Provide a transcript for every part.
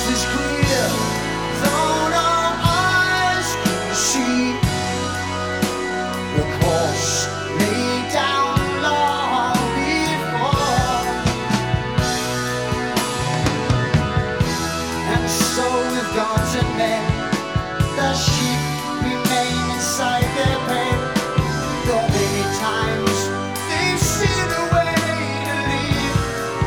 is clear, though no eyes can see the course laid down long before. And so with gods and men, the sheep remain inside their pen. Though many times they've seen a way to leave,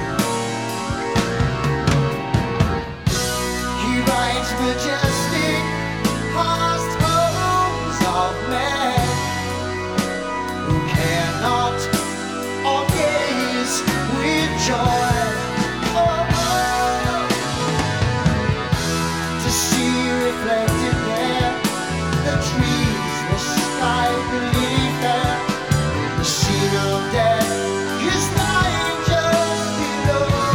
he rides majestic past homes of men who cannot or gaze with joy. Oh, oh, to see reflected there the trees, the sky beneath there, the scene of death is lying just below.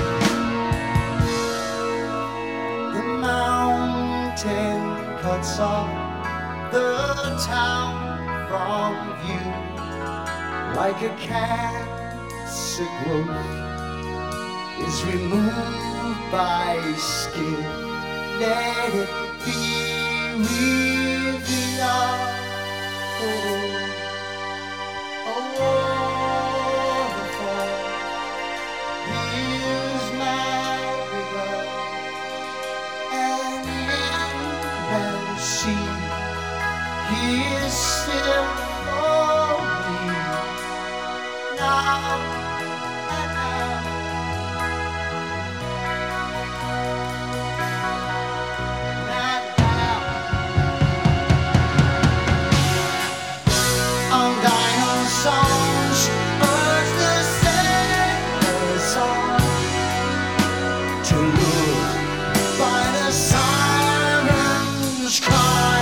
The mountain cuts off the town from view like a cancer growth is removed by skin. Let it be with the eye. A waterfall is madrigal, and in the sea he is still for me now and now. Undying songs urge the sailors on to look by the sirens' cry.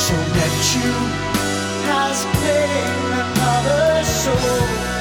So Neptune has claimed another soul.